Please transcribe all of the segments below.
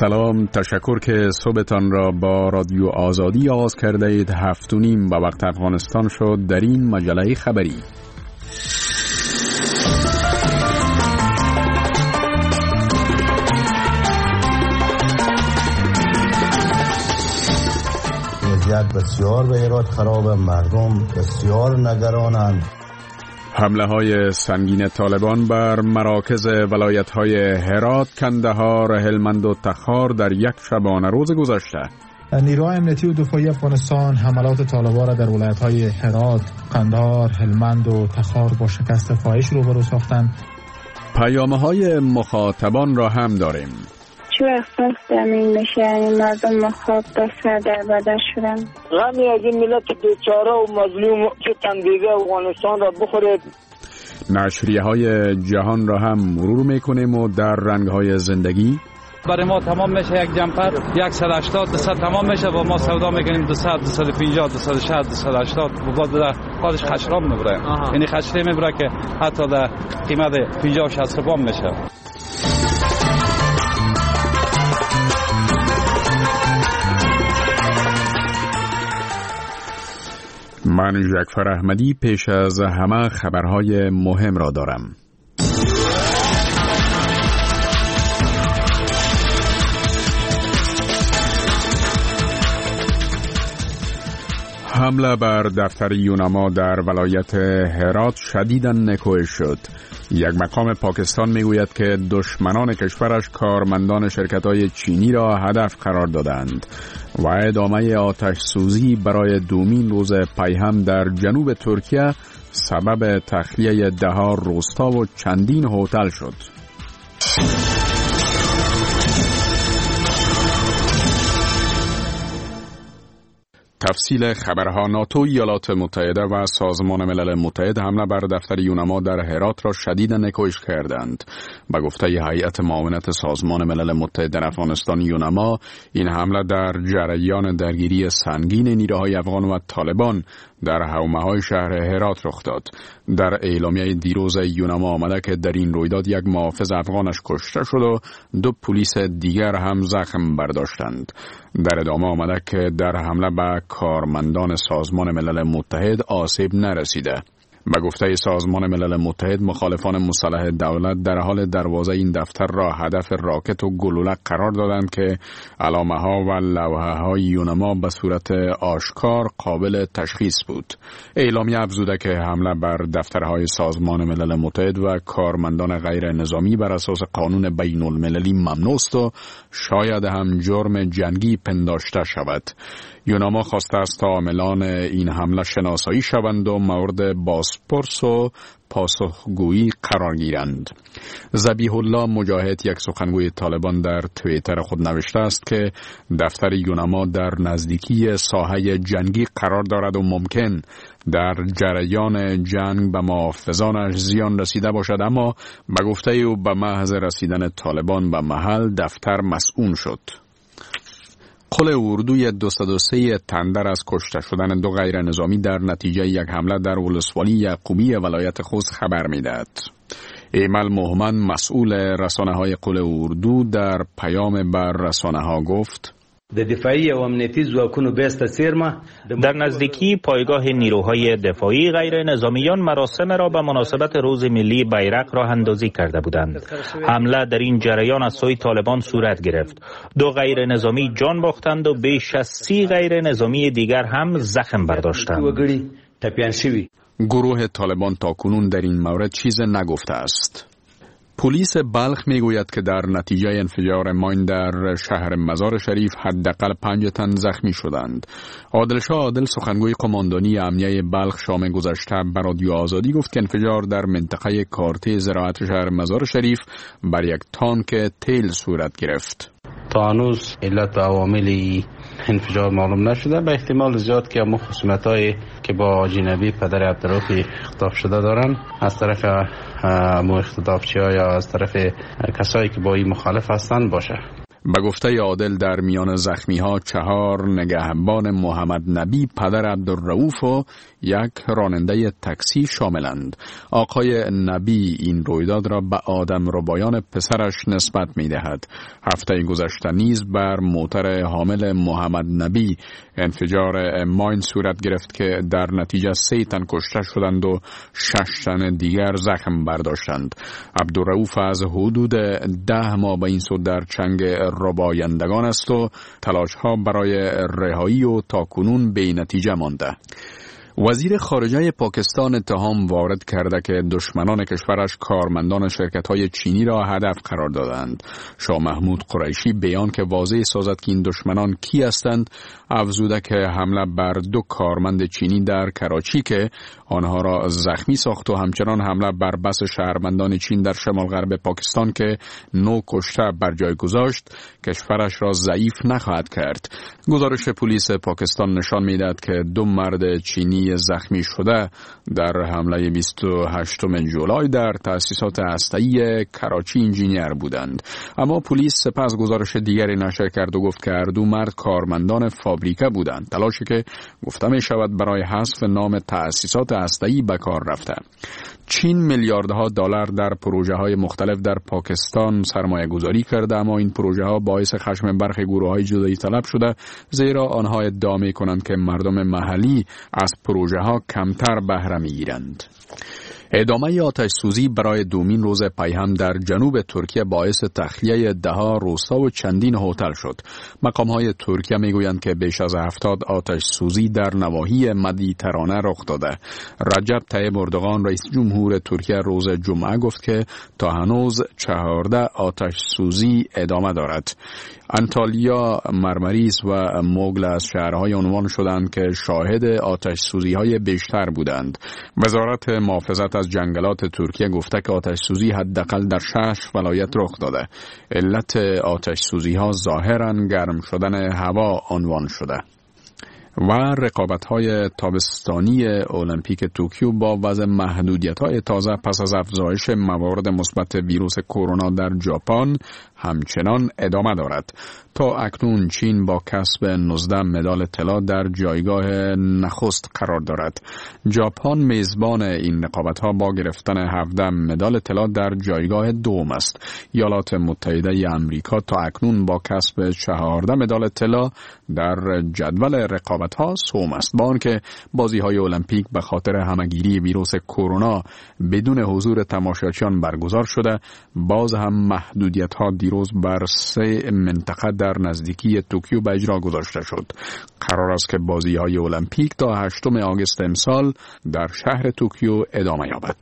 سلام، تشکر که صبحتان را با رادیو آزادی آغاز کرده اید. 7:30 به وقت افغانستان شد. در این مجله خبری وضعیت بسیار به هرات خرابه، مردم بسیار نگرانند. حمله های سنگین طالبان بر مراکز ولایت های هرات، کندهار، هلمند و تخار در یک شبانه روز گذشته. نیروهای امنیتی و دفاعی افغانستان حملات طالبان را در ولایت های هرات، کندهار، هلمند و تخار با شکست فاحش روبرو ساختند. پیامه های مخاطبان را هم داریم. چه احساس زمین میشه؟ یعنی مردم مخاطب سر در بدر شدن. غمی از این ملت بیچاره و مظلوم که تندیده افغانستان را بخورید. نشریه های جهان را هم مرور میکنیم و در رنگ های زندگی برای ما تمام میشه یک جمپر 180 200 تمام میشه و ما سودا میکنیم 200 250 260 280 و بعدش خشرام میبره. یعنی خشری میبره که حتی در قیمت 50 60 روبان میشه. من جعفر احمدی پیش از همه خبرهای مهم را دارم. حمله بر دفتر یوناما در ولایت هرات شدیداً نکوهش شد. یک مقام پاکستان میگوید که دشمنان کشورش کارمندان شرکت‌های چینی را هدف قرار دادند و ادامه آتش سوزی برای دومین روز پیهم در جنوب ترکیه سبب تخلیه ده‌ها روستا و چندین هتل شد. تفصیل خبرها. ناتو، ایالات متحده و سازمان ملل متحد حمله بر دفتر یوناما در هرات را شدیداً نکوهش کردند. به گفته هیئت معاونت سازمان ملل متحد در افغانستان یوناما، این حمله در جریان درگیری سنگین نیروهای افغان و طالبان در حومه‌های شهر هرات رخ داد. در اعلامیه دیروز یوناما آمده که در این رویداد یک محافظ افغانش کشته شد و 2 پلیس دیگر هم زخم برداشتند. در ادامه آمده که در حمله به کارمندان سازمان ملل متحد آسیب نرسیده. به گفته سازمان ملل متحد، مخالفان مسلح دولت در حال دروازه این دفتر را هدف راکت و گلوله قرار دادند که علامه ها و لوحه های یوناما به صورت آشکار قابل تشخیص بود. اعلامیه افزوده که حمله بر دفترهای سازمان ملل متحد و کارمندان غیر نظامی بر اساس قانون بین المللی ممنوع است و شاید هم جرم جنگی پنداشته شود. یوناما خواسته است تا عاملان این حمله شناسایی شوند و مورد بازپرس و پاسخگویی قرار گیرند. ذبیح الله مجاهد، یک سخنگوی طالبان، در توییتر خود نوشته است که دفتر یوناما در نزدیکی ساحه جنگی قرار دارد و ممکن در جریان جنگ به محافظانش زیان رسیده باشد، اما به گفته او به محض رسیدن طالبان به محل دفتر مسئول شد. قل اردوی 203 تندر از کشته شدن 2 غیر نظامی در نتیجه یک حمله در ولسوالی یعقوبی ولایت خوست خبر می‌دهد. ایمل محمد، مسئول رسانه‌های قل اردو، در پیام بر رسانه‌ها گفت: در نزدیکی پایگاه نیروهای دفاعی غیر نظامیان مراسم را به مناسبت روز ملی بیرق راه اندازی کرده بودند. حمله در این جریان از سوی طالبان صورت گرفت. 2 غیر نظامی جان باختند و بیش از 30 غیر نظامی دیگر هم زخم برداشتند. گروه طالبان تاکنون در این مورد چیز نگفته است. پلیس بلخ میگوید که در نتیجه انفجار ماین در شهر مزار شریف حداقل 5 تن زخمی شدند. عادلشاه عادل، سخنگوی قماندانی امنیه بلخ، شام گذشته به رادیو آزادی گفت که انفجار در منطقه کارته زراعت شهر مزار شریف بر یک تانک تیل صورت گرفت. تا هنوز علت و عوامل انفجار معلوم نشده. به احتمال زیاد که اما خصومت‌هایی که با اجنبی پدر عبدالرؤوف خطاب شده دارن از طرف اختطافچی‌ها یا از طرف کسایی که با این مخالف هستند باشه. به گفته عادل در میان زخمی‌ها 4 نگهبان محمد نبی پدر عبدالرؤوف و 1 راننده تاکسی شاملند. آقای نبی این رویداد را به آدمربایان پسرش نسبت می‌دهد. هفته گذشته نیز بر موتر حامل محمد نبی انفجار ماین صورت گرفت که در نتیجه 3 تن کشته شدند و 6 تن دیگر زخم برداشتند. عبدالرؤوف از حدود 10 ماه به این سو در چنگ ربایندگان است و تلاش‌ها برای رهایی و تاکنون بی نتیجه مانده. وزیر خارجه پاکستان اتهام وارد کرده که دشمنان کشورش کارمندان شرکت‌های چینی را هدف قرار دادند. شاه محمود قریشی بیان که واضح سازد که این دشمنان کی هستند افزوده که حمله بر 2 کارمند چینی در کراچی که آنها را زخمی ساخت و همچنان حمله بر بس شهروندان چین در شمال غرب پاکستان که 9 کشته بر جای گذاشت کشورش را ضعیف نخواهد کرد. گزارش پلیس پاکستان نشان می‌دهد که 2 مرد چینی زخمی شده در حمله 28 جولای در تأسیسات هسته‌ای کراچی انجینیر بودند. اما پلیس سپس گزارش دیگری نشر کرد و گفت که هر 2 مرد کارمندان فابریکه بودند، تلاشی که گفته می شود برای حذف نام تأسیسات هسته‌ای به کار رفته. چین میلیاردها دلار در پروژه‌های مختلف در پاکستان سرمایه گذاری کرده، اما این پروژه‌ها باعث خشم برخی گروه‌های جدایی طلب شده، زیرا آنها ادعا می‌کنند که مردم محلی از پروژه‌ها کمتر بهره می‌گیرند. ادامه آتش سوزی برای دومین روز پیهم در جنوب ترکیه باعث تخلیه 10 روستا و چندین هتل شد. مقام‌های ترکیه میگویند که بیش از 70 آتش سوزی در نواحی مدیترانه رخ داده. رجب طیب اردوغان رئیس جمهور ترکیه روز جمعه گفت که تا هنوز 14 آتش سوزی ادامه دارد. انتالیا، مرمریز و موگل از شهرهای عنوان شدند که شاهد آتش سوزی‌های بیشتر بودند. وزارت محافظت از جنگلات ترکیه گفته که آتش سوزی حداقل در 6 ولایت رخ داده. علت آتش سوزی‌ها ظاهراً گرم شدن هوا عنوان شده. و رقابت‌های تابستانی المپیک توکیو با وضع محدودیت‌های تازه پس از افزایش موارد مثبت ویروس کرونا در ژاپن همچنان ادامه دارد. تا اکنون چین با کسب 19 مدال طلا در جایگاه نخست قرار دارد. ژاپن میزبان این رقابت‌ها با گرفتن 17 مدال طلا در جایگاه دوم است. ایالات متحده آمریکا تا اکنون با کسب 14 مدال طلا در جدول رقابت‌ها سوم است. با آنکه بازی‌های المپیک به خاطر همه‌گیری ویروس کرونا بدون حضور تماشاچیان برگزار شده، باز هم محدودیت‌ها دیروز بر 3 منطقه در نزدیکی توکیو به اجرا گذاشته شد. قرار است که بازی‌های المپیک تا 8 آگوست امسال در شهر توکیو ادامه یابد.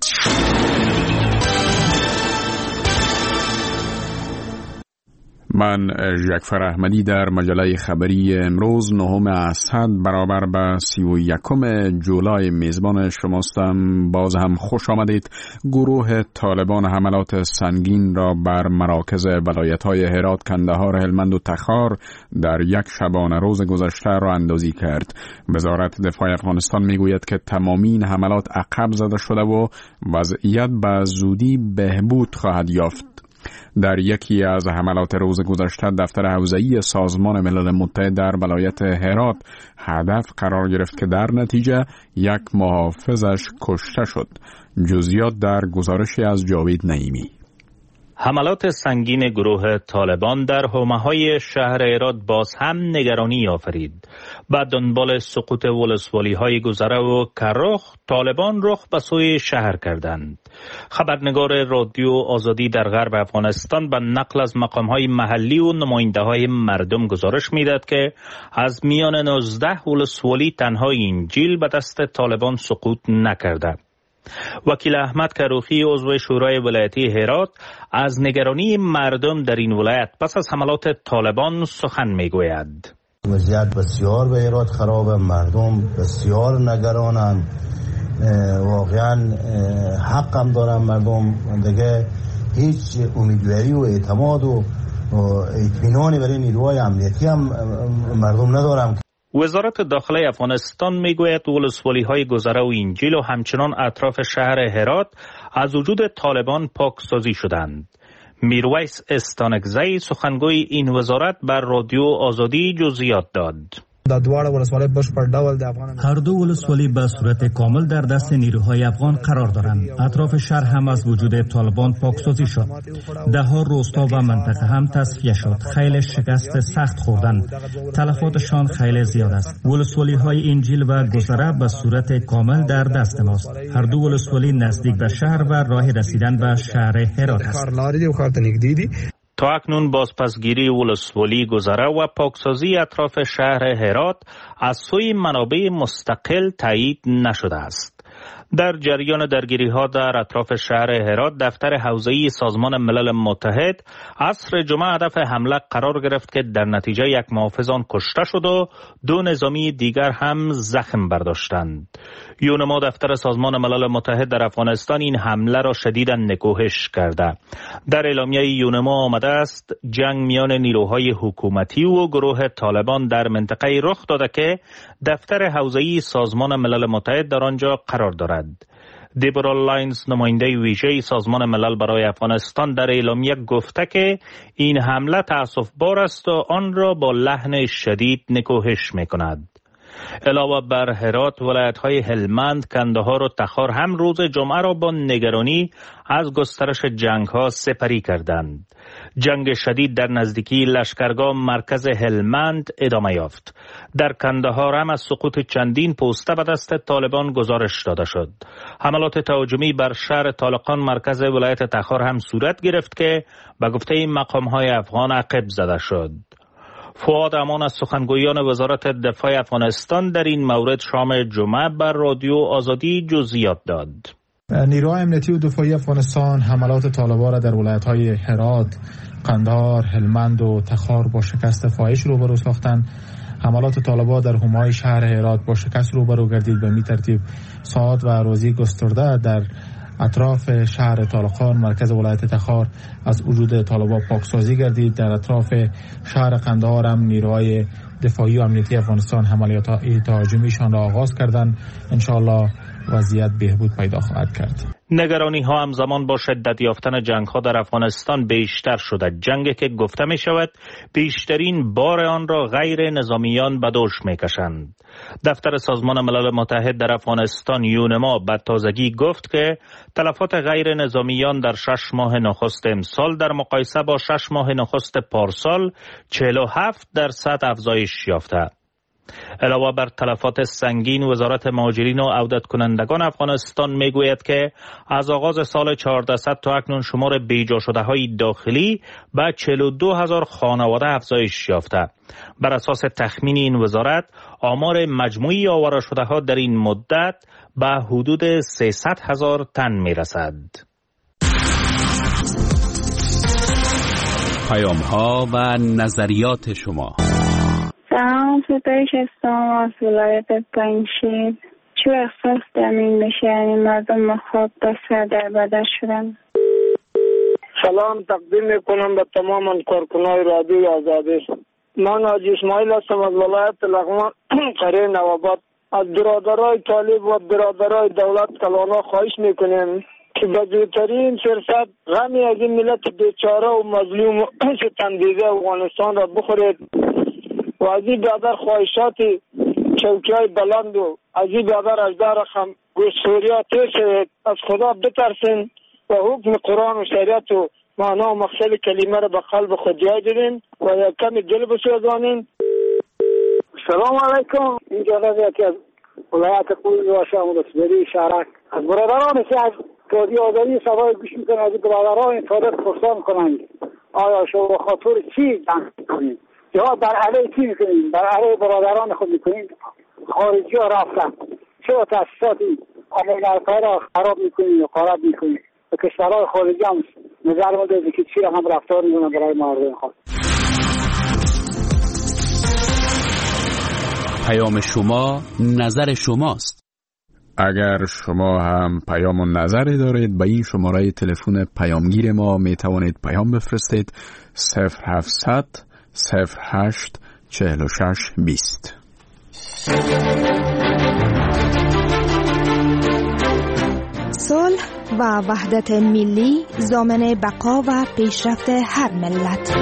من جعفر احمدی در مجله خبری امروز 9 اسد برابر به 31 جولای میزبان شماستم. باز هم خوش آمدید. گروه طالبان حملات سنگین را بر مراکز ولایت‌های هرات، کندهار، هلمند و تخار در یک شبانه روز گذشته را اندازی کرد. وزارت دفاع افغانستان میگوید که تمامی این حملات عقب زده شده و وضعیت به زودی بهبود خواهد یافت. در یکی از حملات روز گذشته دفتر حوزه‌ای سازمان ملل متحد در ولایت هرات هدف قرار گرفت که در نتیجه 1 محافظش کشته شد. جزئیات در گزارشی از جاوید نعیمی. حملات سنگین گروه طالبان در حومه‌های شهر هرات باز هم نگرانی آفرید. بعد دنبال سقوط ولسوالی‌های گذره و کرخ، طالبان رخ به سوی شهر کردند. خبرنگار رادیو آزادی در غرب افغانستان به نقل از مقام‌های محلی و نماینده‌های مردم گزارش می‌داد که از میان 19 ولسوالی تنها اینجیل به دست طالبان سقوط نکرده. وکیل احمد کروخی عضو شورای ولایتی هرات از نگرانی مردم در این ولایت پس از حملات طالبان سخن میگوید. وضعیت بسیار به هرات خرابه، مردم بسیار نگرانند، واقعا حق هم دارن مردم، دیگه هیچ امیدواری و اعتماد و اطمینانی برای نیروهای امنیتی هم مردم ندارن. وزارت داخله افغانستان میگوید ولسوالی‌های گذره و اینجیل و همچنان اطراف شهر هرات از وجود طالبان پاکسازی شدند. میرویس استانکزی سخنگوی این وزارت بر رادیو آزادی جزئیات داد. هر دو ولسوالی به صورت کامل در دست نیروهای افغان قرار دارند. اطراف شهر هم از وجود طالبان پاکسازی شد. ده ها روستا و منطقه هم تصفیه شد. خیلی شکست سخت خوردند. تلفاتشان خیلی زیاد است. ولسوالی های انجیل و گذره به صورت کامل در دست ماست. هر دو ولسوالی نزدیک به شهر و راه رسیدن به شهر هرات است. تا اکنون بازپسگیری ولسوالی گذره و پاکسازی اطراف شهر هرات از سوی منابع مستقل تایید نشده است. در جریان درگیری ها در اطراف شهر هرات، دفتر حوزه‌ای سازمان ملل متحد عصر جمعه هدف حمله قرار گرفت که در نتیجه یک محافظ آن کشته شد و 2 نظامی دیگر هم زخم برداشتند. یونما دفتر سازمان ملل متحد در افغانستان این حمله را شدیداً نکوهش کرده. در اعلامیه یونما آمده است جنگ میان نیروهای حکومتی و گروه طالبان در منطقه رخ داده که دفتر حوزه‌ای سازمان ملل متحد در آنجا قرار دارد. دیبرا لاینز نماینده ویژه سازمان ملل برای افغانستان در اعلامیه گفته که این حمله تأسف‌بار است و آن را با لحن شدید نکوهش می‌کند. علاوه بر هرات، ولایت‌های هلمند، کندهار و تخار هم روز جمعه را با نگرانی از گسترش جنگ‌ها سپری کردند. جنگ شدید در نزدیکی لشکرگاه مرکز هلمند ادامه یافت. در کندهار هم از سقوط چندین پوسته به دست طالبان گزارش داده شد. حملات تهاجمی بر شهر طالقان مرکز ولایت تخار هم صورت گرفت که به گفته مقام‌های افغان عقب زده شد. فؤاد امان از سخنگویان وزارت دفاع افغانستان در این مورد شام جمعه بر رادیو آزادی جزئیات داد. نیروهای امنیتی و دفاعی افغانستان حملات طالبان را در ولایت‌های هرات، قندهار، هلمند و تخار با شکست فاحش روبرو ساختند. حملات طالبان در حومه‌های شهر هرات با شکست روبرو گردید. به این ترتیب ساعات و اراضی گسترده در اطراف شهر طالقان مرکز ولایت تخار از وجود طالبان پاکسازی گردید. در اطراف شهر قندهار هم نیروهای دفاعی و امنیتی افغانستان حملات تهاجمیشان را آغاز کردند. انشاءالله وضعیت بهبود پیدا خواهد کرد. نگرانی ها همزمان با شدت یافتن جنگ ها در افغانستان بیشتر شده. جنگی که گفته می شود بیشترین بار آن را غیر نظامیان به دوش می کشند. دفتر سازمان ملل متحد در افغانستان یونما به تازگی گفت که تلفات غیر نظامیان در 6 ماه نخست امسال در مقایسه با 6 ماه نخست پارسال 47% افزایش یافته. علاوه بر تلفات سنگین، وزارت مهاجرین و عودت کنندگان افغانستان میگوید که از آغاز سال 1400 تا اکنون شمار بیجا شده های داخلی به 42,000 خانواده افزایش یافته. بر اساس تخمین این وزارت، آمار مجموعی آواره شده ها در این مدت به حدود 300,000 تن میرسد. پیام ها و نظریات شما. سلام، ستایش هستم از ولایت پنجشیر. چه احساس دمین میشه یعنی مردم مخاط دست در بدر شدن؟ سلام تقدیم میکنم به تمام کارکنان رادیوی آزادی. من حاجی اسماعیل هستم از ولایت لغمان قریه نواباد. از برادرای طالب و برادرای دولت کلانا خواهش میکنیم که به زودترین فرصت غمی از این ملت بیچاره و مظلوم ستمدیده افغانستان را بخورید و از این برادر خواهشات چوکی های بلند و از این برادر اجدار رقم گوشتوریا تیر شوید. از خدا بترسین و حکم قرآن و شریعت و معنا و مقصد کلمه را به قلب خود جای دارین و یک کمی دل بسوزانین. سلام علیکم. اینجا یکی از ولایت خویز و شام رسبری شهرک از برادران از رادیو آزادی سوای گوش میکنن. از برادران این طالب پرسان کنند آیا شما خاطر چی جنگ کنید یا بر علیه چی میکنید؟ بر علیه برادران خود میکنید. خارجی ها رفتن چه تاسیساتی عملگرهای را خراب میکنید یا خراب میکنید و کشورهای خارجی هم نظر مده که چی هم رفتار میکنن برای مردم خود. پیام شما نظر شماست. اگر شما هم پیام و نظری دارید به این شماره تلفن پیامگیر ما می توانید پیام بفرستید 0700 08 46 20. سال استقلال و وحدت ملی ضامن بقا و پیشرفت هر ملت.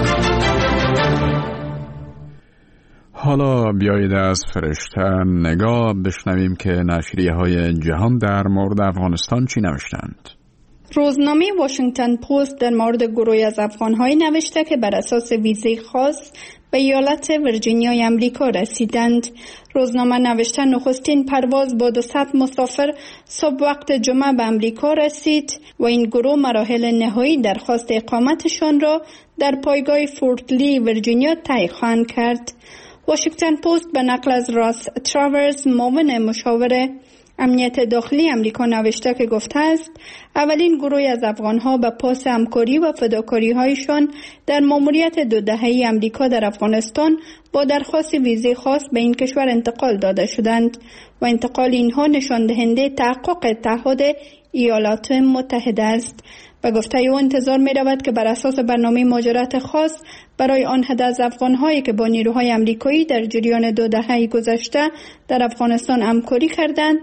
حالا بیایید از فرشته نگاه بشنویم که نشریه‌های جهان در مورد افغانستان چی نوشتند. روزنامه واشنگتن پست در مورد گروهی از افغان‌های نوشته که بر اساس ویزای خاص به ایالت ویرجینیای امریکا رسیدند. روزنامه نوشته نخستین پرواز با 200 مسافر صبح وقت جمعه به امریکا رسید و این گروه مراحل نهایی درخواست اقامتشان را در پایگاه فورت لی ویرجینیا طی خواهند کرد. واشنگتن پست به نقل از راس تراورز معاون مشاور امنیت داخلی امریکا نوشته که گفته است اولین گروهی از افغانها به پاس همکاری و فداکاری‌هایشان در ماموریت 2 دهه‌ای امریکا در افغانستان با درخواست ویزای خاص به این کشور انتقال داده شدند و انتقال اینها نشان دهنده تحقق تعهد ایالات متحده است. و گفته او انتظار می رود که بر اساس برنامه مهاجرت خاص برای آن عده از افغان‌هایی که با نیروهای آمریکایی در جریان 2 دهه گذشته در افغانستان همکاری کردند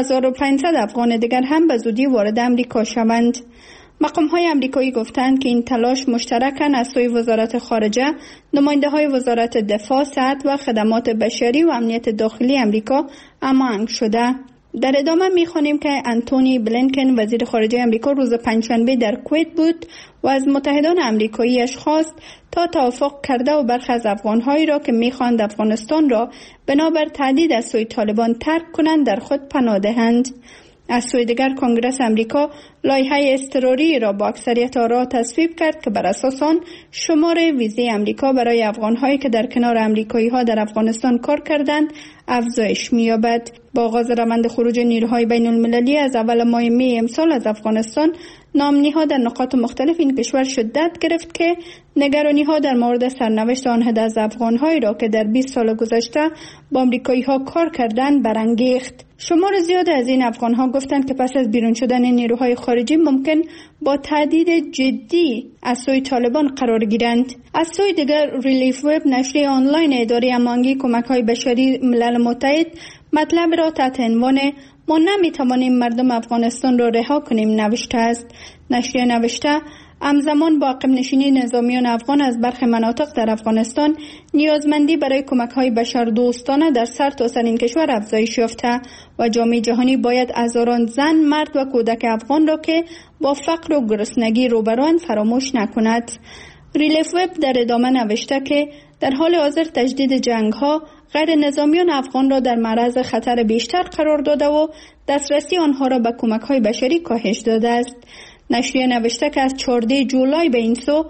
2500 افغان دیگر هم به زودی وارد امریکا شوند. مقام‌های آمریکایی گفتند که این تلاش مشترکاً از سوی وزارت خارجه، نماینده‌های وزارت دفاع، صحت و خدمات بشری و امنیت داخلی آمریکا هماهنگ شده. در ادامه می‌خوانیم که انتونی بلینکن وزیر خارجه آمریکا روز پنجشنبه در کویت بود و از متحدان آمریکایی‌اش خواست تا توافق کرده و برخی از افغان‌هایی را که می‌خواهند افغانستان را بنابر تهدید از سوی طالبان ترک کنند در خود پناه دهند. از سوی دیگر کنگره آمریکا لایحه اضطراری را با اکثریت آرا تصویب کرد که بر اساس آن شمار ویزای آمریکا برای افغان‌هایی که در کنار آمریکایی‌ها در افغانستان کار کردند افزایش می‌یابد. با آغاز روند خروج نیروهای بین‌المللی از اول ماه می امسال از افغانستان، نامنی‌ها در نقاط مختلف این کشور شدت گرفت که نگرانی‌ها در مورد سرنوشت آن عده از افغان‌هایی را که در 20 سال گذشته با آمریکایی‌ها کار کردند برانگیخت. شمار زیاد از این افغان‌ها گفتند که پس از بیرون شدن نیروهای خارجی ممکن با تهدید جدی از سوی طالبان قرار گیرند. از سوی دیگر ریلیف وب نشریه آنلاین اداره هماهنگی کمک‌های بشری ملل متحد مطلب را تحت عنوان ما نمی‌توانیم مردم افغانستان را رها کنیم نوشته است. نشریه نوشته همزمان با عقب نشینی نظامیان افغان از برخی مناطق در افغانستان، نیازمندی برای کمک‌های بشردوستانه در سرتاسر این کشور افزایش یافته و جامعه جهانی باید هزاران زن، مرد و کودک افغان را که با فقر و گرسنگی روبروند فراموش نکند. ریلیف وب در ادامه نوشته که در حال حاضر تجدید جنگ‌ها غیر نظامیان افغان را در معرض خطر بیشتر قرار داده و دسترسی آنها را به کمک‌های بشری کاهش داده است. نشریه نوشته که از 14 جولای به این سو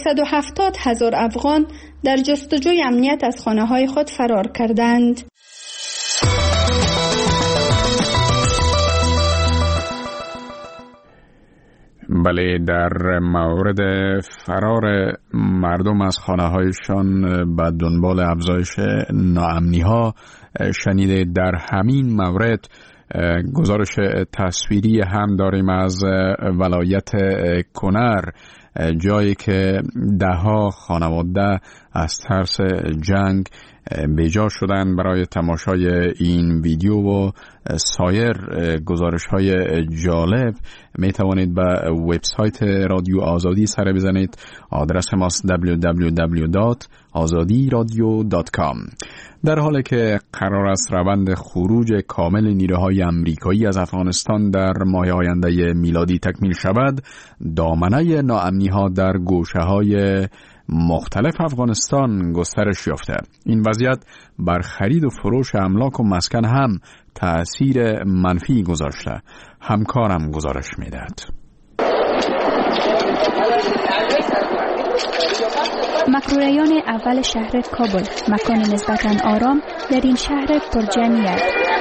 270,000 افغان در جستجوی امنیت از خانه‌های خود فرار کردند. بله، در مورد فرار مردم از خانه‌هایشان به دنبال افزایش ناامنی‌ها شنیده. در همین مورد گزارش تصویری هم داریم از ولایت کنر، جایی که ده‌ها خانواده از ترس جنگ بیجا شدن. برای تماشای این ویدیو و سایر گزارش‌های جالب می توانید به وبسایت رادیو آزادی سر بزنید. آدرس ماست www.azadiradio.com. در حالی که قرار است روند خروج کامل نیروهای آمریکایی از افغانستان در ماه آینده میلادی تکمیل شود، دامنه ناامنی‌ها در گوشه‌های مختلف افغانستان گسترش یافته. این وضعیت بر خرید و فروش املاک و مسکن هم تأثیر منفی گذاشته. همکارم گزارش می‌دهد. مکروریان اول شهر کابل، مکان نسبتاً آرام در این شهر پرجمعیت.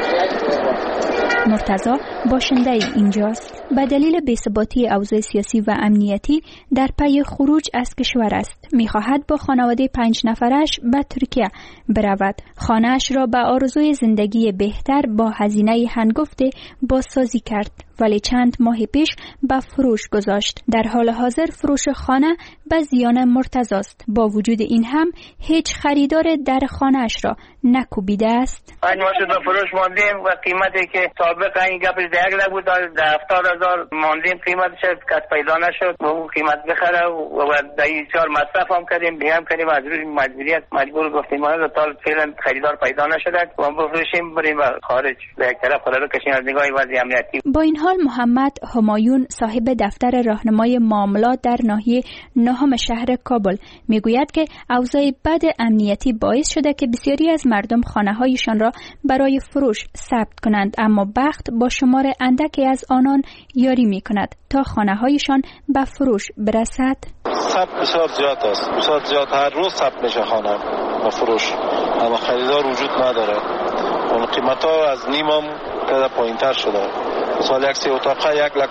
مرتضی باشنده اینجاست. به دلیل بی‌ثباتی اوضاع سیاسی و امنیتی در پی خروج از کشور است. می‌خواهد با خانواده 5 نفرش به ترکیه برود. خانه‌اش را به آرزوی زندگی بهتر با هزینه هنگفت بازسازی کرد ولی چند ماه پیش به فروش گذاشت. در حال حاضر فروش خانه به زیان مرتضی است. با وجود این هم هیچ خریدار در خانه اش را نکوبیده است. ما شد فروش ماندیم و قیمتی که سابق این گپش در یک بود در 70,000 ماندیم قیمتش کس پیدا نشد و اون قیمت بخره و در این چهار مصرف هم کردیم بیام کردیم از روی مجبوریت مجبور گفتیم ما تا فعلا خریدار پیدا نشده و ما بفروشیم بریم خارج به یک طرف خود رو کشیم از نگاه وضع امنیتی. با این حال محمد همایون صاحب دفتر راهنمای معاملات در ناحیه نهم شهر کابل میگوید که اوضاع بد امنیتی باعث شده که بسیاری از مردم خانه‌هایشان را برای فروش ثبت کنند، اما بخت با شمار اندکی از آنان یاری می‌کند تا خانه‌هایشان به فروش برسد. ثبت بسیار زیاد است، بسیار زیاد، هر روز ثبت میشه خانه به فروش، اما خریدار وجود نداره. اون قیمت‌ها از نیمم پیدا پایین‌تر شده. مثلا یک 3 اتاقه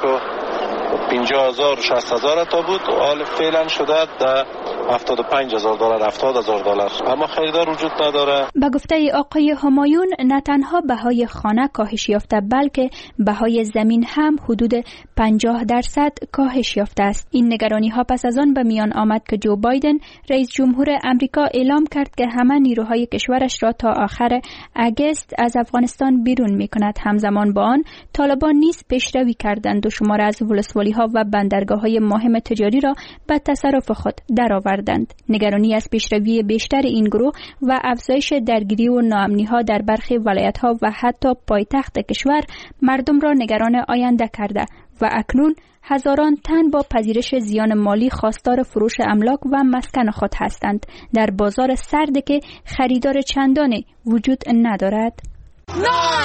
1,50,000 و 60,000 تا بود، حال فعلا شده در $75,000 $70,000، اما خریدار وجود نداره. به گفته آقای همایون نه تنها بهای خانه کاهش یافته بلکه بهای زمین هم حدود 50% کاهش یافته است. این نگرانی ها پس از آن به میان آمد که جو بایدن رئیس جمهور امریکا اعلام کرد که همه نیروهای کشورش را تا آخر اگست از افغانستان بیرون می کند. همزمان با آن طالبان نیز پیشروی کردند و شمار از ولسوالی ها و بندرگاه های مهم تجاری را به تصرف خود درآوردند. نگرانی از پیشروی بیشتر این گروه و افزایش درگیری و ناامنی ها در برخی ولایت ها و حتی پایتخت کشور مردم را نگران آینده کرده و اکنون هزاران تن با پذیرش زیان مالی خواستار فروش املاک و مسکن خود هستند در بازار سرد که خریدار چندانی وجود ندارد. 9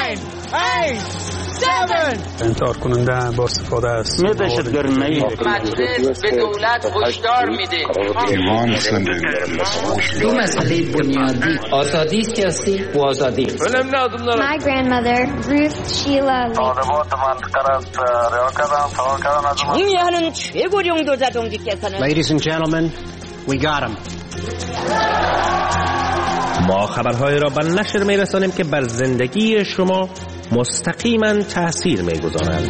8 7 انکار کننده با استفاده است. دهشتگردی مجلس به دولت هشدار میده. دو مسئله بنیادی آزادی سیاسی و آزادی. My grandmother Ruth Sheila Ladies and gentlemen, we got him. ما خبرهای را به نشر می‌رسانیم که بر زندگی شما مستقیما تأثیر می‌گذارند.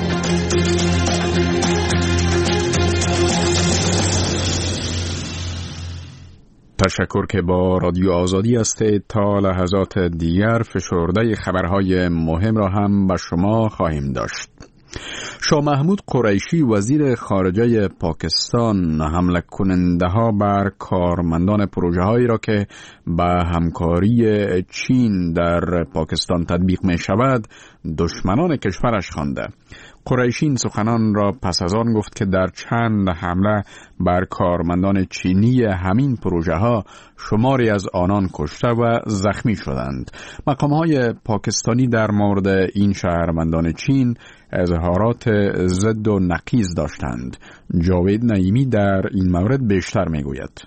تشکر که با رادیو آزادی هستید. تا لحظات دیگر فشرده خبرهای مهم را هم به شما خواهیم داشت. شاه محمود قریشی وزیر خارجه پاکستان حمله کننده ها بر کارمندان پروژه هایی را که به همکاری چین در پاکستان تطبیق می شود دشمنان کشورش خوانده. قریشی این سخنان را پس از آن گفت که در چند حمله بر کارمندان چینی همین پروژه ها شماری از آنان کشته و زخمی شدند. مقام‌های پاکستانی در مورد این شهروندان چین اظهارات ضد و نقیض داشتند. جاوید نعیمی در این مورد بیشتر میگوید.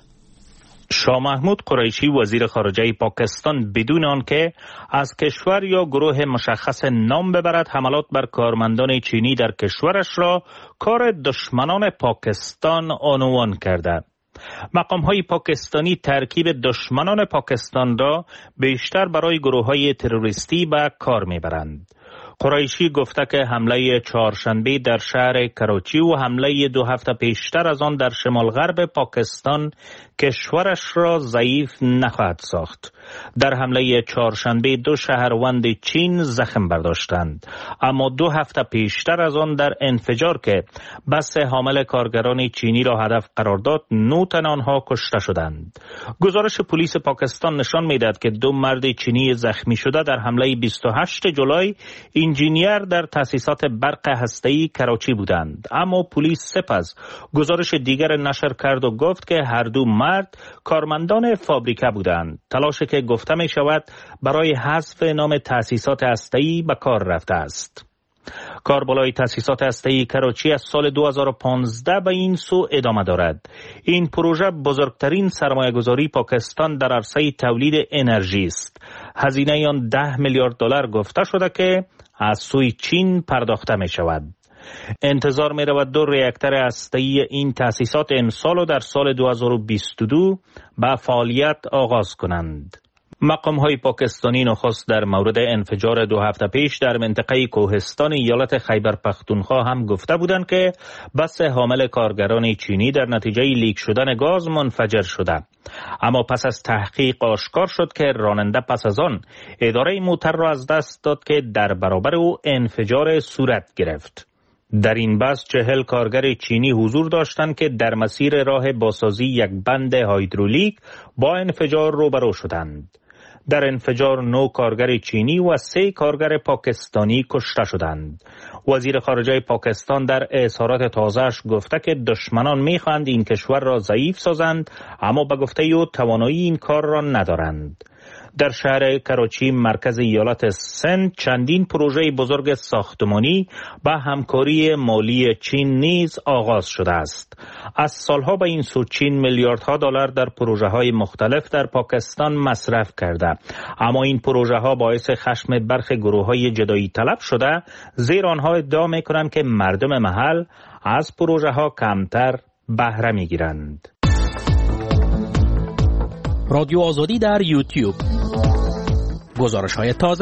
شاه محمود قریشی وزیر خارجه پاکستان بدون آنکه از کشور یا گروه مشخص نام ببرد حملات بر کارمندان چینی در کشورش را کار دشمنان پاکستان عنوان کرده. مقام‌های پاکستانی ترکیب دشمنان پاکستان را بیشتر برای گروه‌های تروریستی به کار میبرند. قریشی گفته که حمله چهارشنبه در شهر کراچی و حمله 2 هفته پیشتر از آن در شمال غرب پاکستان کشورش را ضعیف نخواهد ساخت. در حمله چهارشنبه 2 شهروند چین زخم برداشتند، اما 2 هفته پیشتر از آن در انفجار که بس حامل کارگران چینی را هدف قرار داد 9 تن آنها کشته شدند. گزارش پلیس پاکستان نشان می‌دهد که 2 مرد چینی زخمی شده در حمله 28 جولای انجینیر در تأسیسات برق هسته‌ای کراچی بودند، اما پلیس سپس گزارش دیگر نشر کرد و گفت که هر 2 مرد کارمندان فابریکه بودند. تلاشی که گفته می شود برای حذف نام تأسیسات هسته‌ای به کار رفته است. کاربلای تأسیسات هسته‌ای کراچی از سال 2015 به این سو ادامه دارد. این پروژه بزرگترین سرمایه‌گذاری پاکستان در عرصه تولید انرژی است. هزینه آن $10 میلیارد گفته شده که از سوی چین پرداخته می شود. انتظار می رود 2 راکتور هسته‌ای این تأسیسات امسال و در سال 2022 به فعالیت آغاز کنند. مقام‌های پاکستانی نخست در مورد انفجار 2 هفته پیش در منطقه کوهستان ایالت خیبر پختونخوا هم گفته بودند که بس حامل کارگران چینی در نتیجه لیک شدن گاز منفجر شده. اما پس از تحقیق آشکار شد که راننده پس از آن اداره موتر را از دست داد که در برابر او انفجار صورت گرفت. در این بس 40 کارگر چینی حضور داشتند که در مسیر راه بازسازی یک بند هایدرولیک با انفجار روبرو شدند. در انفجار 9 کارگر چینی و 3 کارگر پاکستانی کشته شدند. وزیر خارجه پاکستان در اظهارات تازه‌اش گفته که دشمنان می‌خواهند این کشور را ضعیف سازند، اما به گفته او توانایی این کار را ندارند. در شهر کراچی مرکز ایالت سند چندین پروژه بزرگ ساختمانی با همکاری مالی چین نیز آغاز شده است. از سالها به این سو چین میلیاردها دلار در پروژه‌های مختلف در پاکستان مصرف کرده، اما این پروژه‌ها باعث خشم برخی گروه‌های جدایی طلب شده، زیرا آنها ادعا می‌کنند که مردم محل از پروژه‌ها کمتر بهره می‌گیرند. رادیو آزادی در یوتیوب، گزارش‌های تازه،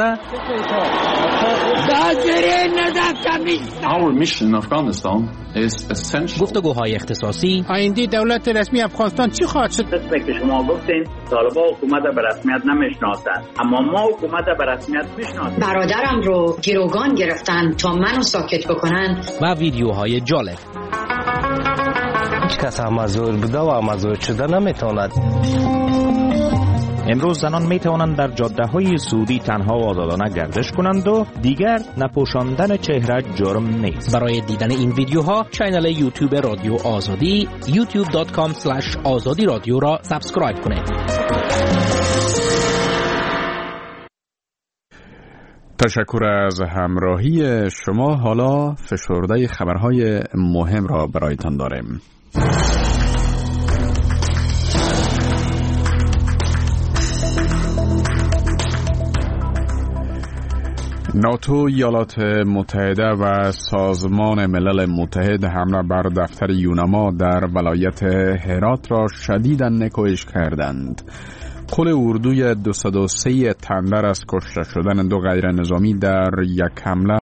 گفتگوهای اختصاصی. آینده دولت رسمی افغانستان چی خواهد شد؟ که شما گفتین طالبان حکومت به رسمیت نمیشناسند، اما ما حکومت به رسمیت میشناسیم. برادرم رو گروگان گرفتن تا منو ساکت بکنن. و ویدیوهای جالب. هیچ کس مزور بوده و مزور شده نمیتواند. امروز زنان می توانند در جاده‌های سعودی تنها و آزادانه گردش کنند و دیگر نپوشاندن چهره جرم نیست. برای دیدن این ویدیوها کانال یوتیوب رادیو آزادی youtube.com/azadi رادیو را سابسکرایب کنید. تشکر از همراهی شما. حالا فشرده خبرهای مهم را برایتان داریم. ناتو، ایالات متحده و سازمان ملل متحد حمله بر دفتر یونما در ولایت هرات را شدیداً نکوهش کردند. کل اردوی 203 تن در از کشته شدن 2 غیر نظامی در یک حمله